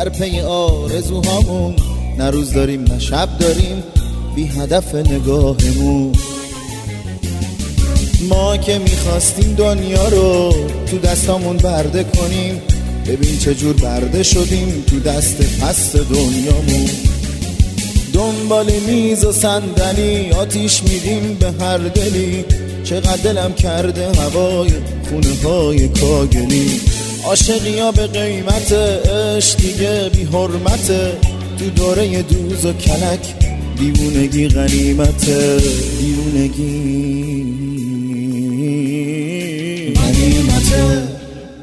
در پی آرزوهامون، نه روز داریم نه شب داریم، بی هدف نگاهمون. ما که میخواستیم دنیا رو تو دستامون برده کنیم، ببین چجور برده شدیم تو دست پست دنیامون. دنبال میز و صندلی آتیش میدیم به هر دلی، چقدر دلم کرده هوای خونه های کاگلی. عاشقی ها به قیمت عشق دیگه بی حرمته، تو دوره دوز و کلک دیوونگی غنیمته. دیوونگی غنیمته.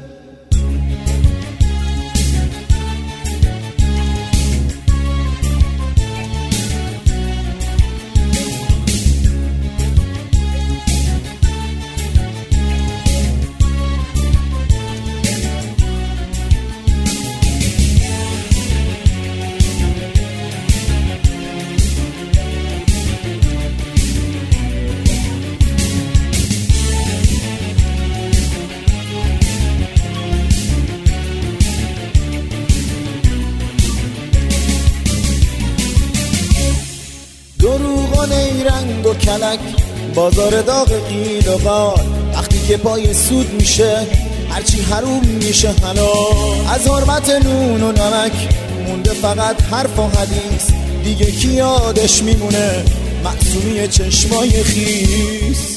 دروغان ای رنگ و کلک، بازار داغ قیل و قال. وقتی که پای سود میشه هرچی حروم میشه حلال. از حرمت نون و نمک مونده فقط حرف و حدیث، دیگه کی یادش میمونه معصومی چشمای خیس.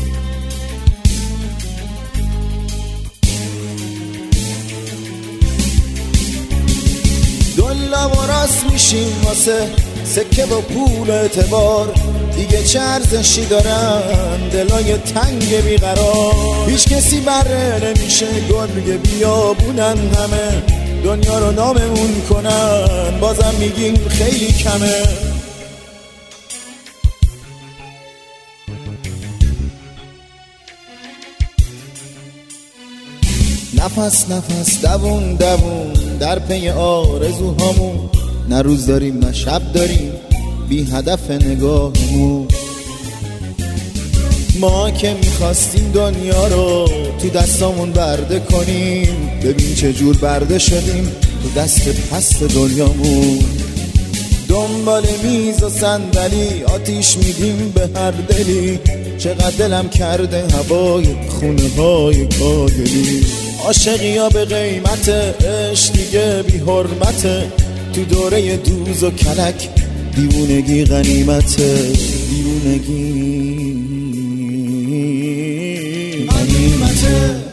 دلا و راست میشیم واسه سکه و پول اعتبار، دیگه چه ارزشی دارن دلای تنگ بیقرار. هیچ کسی بره نمیشه گرگ بیابونن، همه دنیا رو ناممون کنن، بازم میگیم خیلی کمه. نفس نفس دوون دوون در پی آرزوهامون، نه روز داریم نه شب داریم، بی هدف نگاهمون. ما که میخواستیم دنیا رو تو دستامون برده کنیم، ببین چجور برده شدیم تو دست پست دنیامون. دنبال میز و صندلی آتیش میدیم به هر دلی، چقدر دلم کرده هوای خونه های کاگلی. عاشقی ها به قیمت عشق دیگه بی حرمته، تو دوره دوز و کلک دیوونگی غنیمته. دیوونگی غنیمته.